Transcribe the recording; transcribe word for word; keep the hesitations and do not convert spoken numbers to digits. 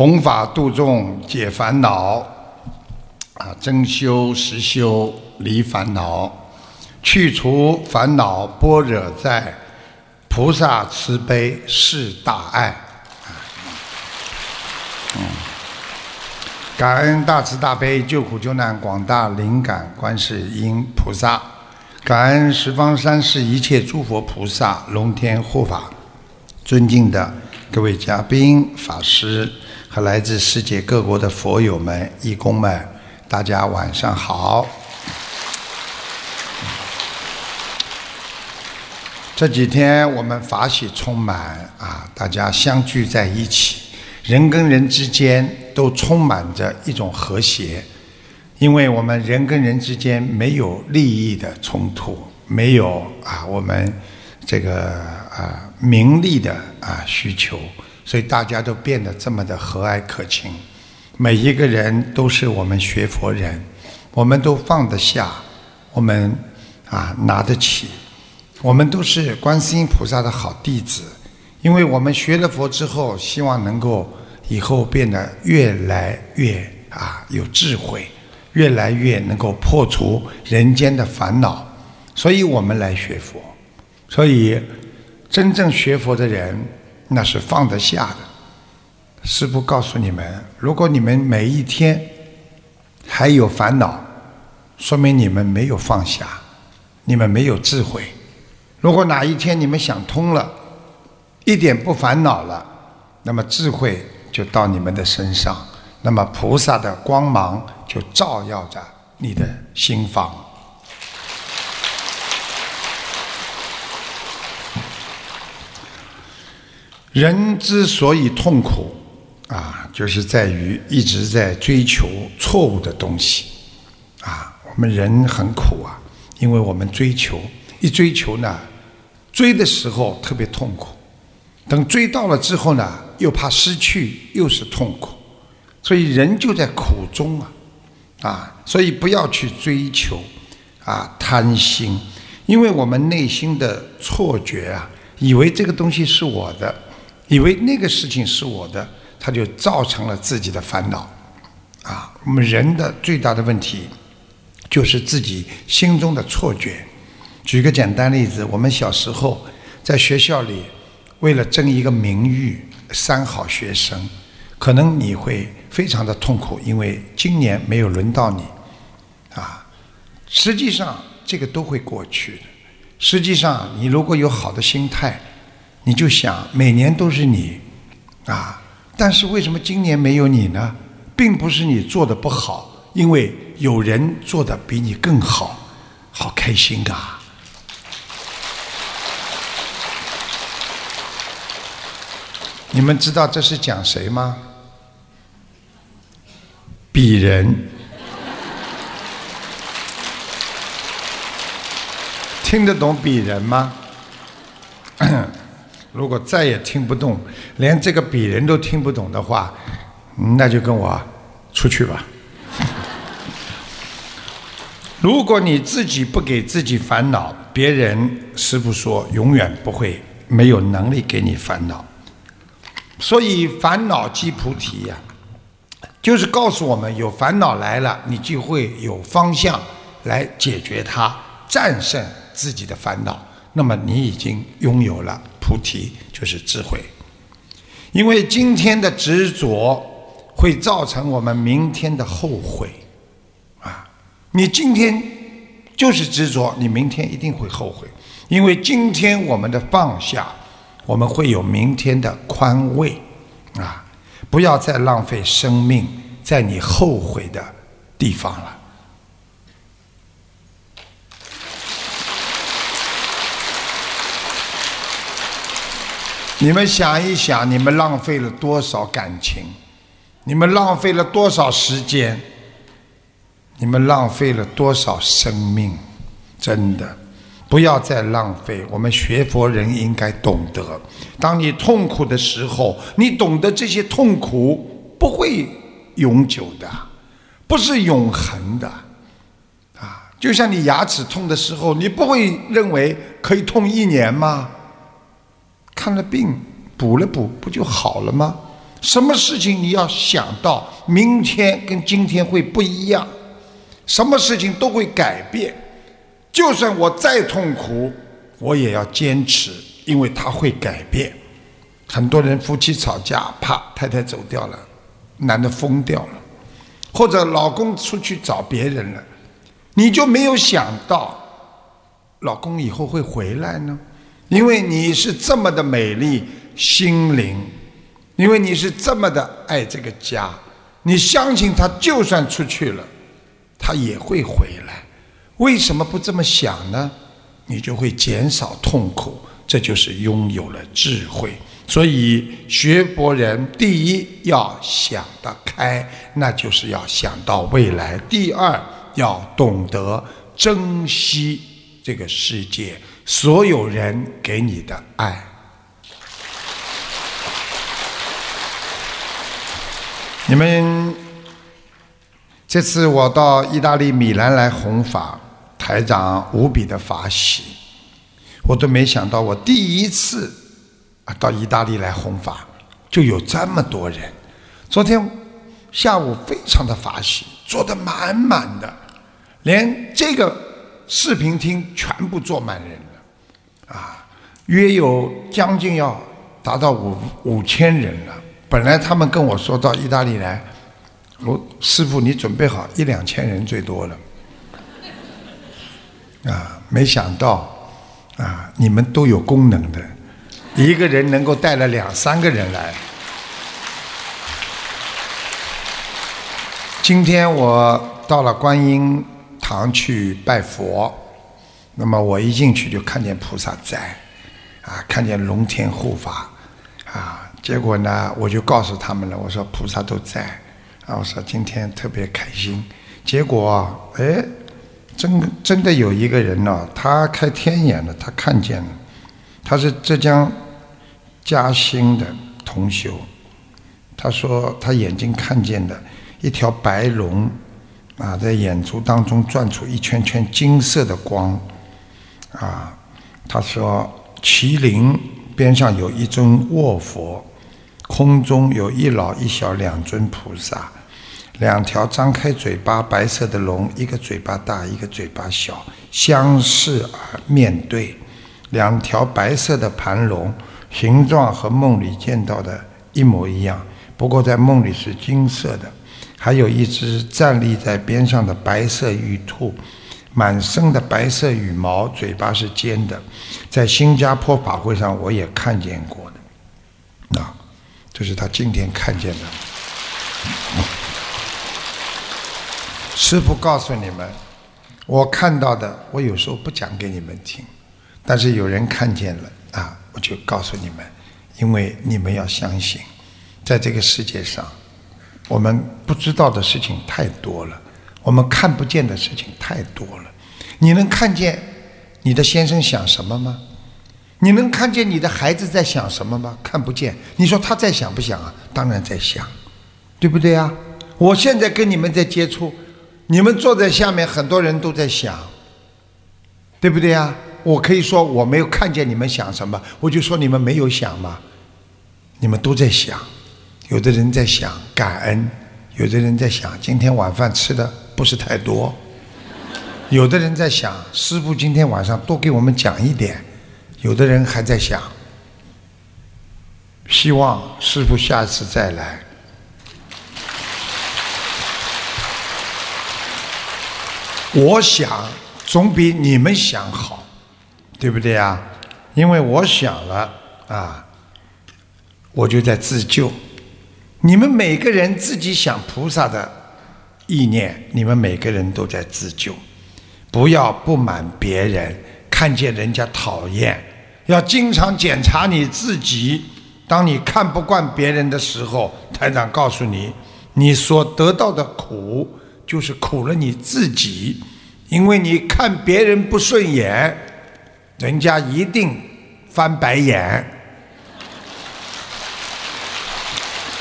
弘法度众解烦恼啊，真修实修离烦恼，去除烦恼般若在，菩萨慈悲是大爱。嗯，感恩大慈大悲救苦救难广大灵感观世音菩萨，感恩十方三世一切诸佛菩萨龙天护法，尊敬的各位嘉宾、法师和来自世界各国的佛友们、义工们，大家晚上好。这几天我们法喜充满啊，大家相聚在一起，人跟人之间都充满着一种和谐，因为我们人跟人之间没有利益的冲突，没有啊我们这个啊名利的啊需求，所以大家都变得这么的和蔼可亲。每一个人都是我们学佛人，我们都放得下，我们啊拿得起，我们都是观世音菩萨的好弟子。因为我们学了佛之后，希望能够以后变得越来越啊有智慧，越来越能够破除人间的烦恼，所以我们来学佛。所以真正学佛的人，那是放得下的。师父告诉你们，如果你们每一天还有烦恼，说明你们没有放下，你们没有智慧。如果哪一天你们想通了，一点不烦恼了，那么智慧就到你们的身上，那么菩萨的光芒就照耀着你的心房。人之所以痛苦啊，就是在于一直在追求错误的东西啊。我们人很苦啊，因为我们追求，一追求呢，追的时候特别痛苦，等追到了之后呢，又怕失去，又是痛苦，所以人就在苦中啊啊，所以不要去追求啊贪心，因为我们内心的错觉啊，以为这个东西是我的，以为那个事情是我的，它就造成了自己的烦恼啊。我们人的最大的问题就是自己心中的错觉。举个简单例子，我们小时候在学校里，为了争一个名誉，三好学生，可能你会非常的痛苦，因为今年没有轮到你啊。实际上这个都会过去的。实际上你如果有好的心态，你就想每年都是你啊，但是为什么今年没有你呢？并不是你做的不好，因为有人做的比你更好，好开心啊。你们知道这是讲谁吗？鄙人。听得懂鄙人吗？如果再也听不懂，连这个鄙人都听不懂的话，那就跟我出去吧。如果你自己不给自己烦恼，别人师父说永远不会没有能力给你烦恼。所以烦恼即菩提呀、啊，就是告诉我们，有烦恼来了，你就会有方向来解决它，战胜自己的烦恼，那么你已经拥有了菩提，就是智慧。因为今天的执着会造成我们明天的后悔啊！你今天就是执着，你明天一定会后悔。因为今天我们的放下，我们会有明天的宽慰啊！不要再浪费生命在你后悔的地方了。你们想一想，你们浪费了多少感情，你们浪费了多少时间，你们浪费了多少生命，真的不要再浪费。我们学佛人应该懂得，当你痛苦的时候，你懂得这些痛苦不会永久的，不是永恒的啊！就像你牙齿痛的时候，你不会认为可以痛一年吗？看了病补了补不就好了吗？ 什么事情你要想到明天跟今天会不一样，什么事情都会改变。就算我再痛苦，我也要坚持，因为它会改变。很多人夫妻吵架，啪，太太走掉了，男的疯掉了，或者老公出去找别人了，你就没有想到老公以后会回来呢？因为你是这么的美丽心灵，因为你是这么的爱这个家，你相信他就算出去了，他也会回来。为什么不这么想呢？你就会减少痛苦，这就是拥有了智慧。所以学佛人第一要想得开，那就是要想到未来。第二要懂得珍惜这个世界所有人给你的爱。你们这次我到意大利米兰来弘法，台长无比的法喜，我都没想到我第一次啊到意大利来弘法就有这么多人。昨天下午非常的法喜，坐得满满的，连这个视频厅全部坐满人了啊，约有将近要达到五五千人了。本来他们跟我说到意大利来，我师父你准备好一两千人最多了啊，没想到啊你们都有功能的，一个人能够带了两三个人来。今天我到了观音堂去拜佛，那么我一进去就看见菩萨在啊，看见龙天护法啊，结果呢我就告诉他们了，我说菩萨都在啊，我说今天特别开心。结果哎，真真的有一个人呢、哦，他开天眼了，他看见了，他是浙江嘉兴的同修，他说他眼睛看见的一条白龙啊，在眼珠当中转出一圈圈金色的光啊，他说麒麟边上有一尊卧佛，空中有一老一小两尊菩萨，两条张开嘴巴白色的龙，一个嘴巴大一个嘴巴小，相视而面对。两条白色的盘龙形状和梦里见到的一模一样，不过在梦里是金色的。还有一只站立在边上的白色玉兔，满身的白色羽毛，嘴巴是尖的，在新加坡法会上我也看见过的啊，这是他今天看见的。师父告诉你们，我看到的我有时候不讲给你们听，但是有人看见了啊，我就告诉你们，因为你们要相信，在这个世界上我们不知道的事情太多了，我们看不见的事情太多了。你能看见你的先生想什么吗？你能看见你的孩子在想什么吗？看不见。你说他在想不想啊？当然在想，对不对啊？我现在跟你们在接触，你们坐在下面很多人都在想，对不对啊？我可以说我没有看见你们想什么，我就说你们没有想嘛，你们都在想。有的人在想感恩，有的人在想今天晚饭吃的不是太多，有的人在想师父今天晚上多给我们讲一点，有的人还在想希望师父下次再来。我想总比你们想好，对不对啊？因为我想了啊，我就在自救。你们每个人自己想菩萨的意念，你们每个人都在自救。不要不满别人，看见人家讨厌，要经常检查你自己。当你看不惯别人的时候，台长告诉你，你所得到的苦就是苦了你自己。因为你看别人不顺眼，人家一定翻白眼，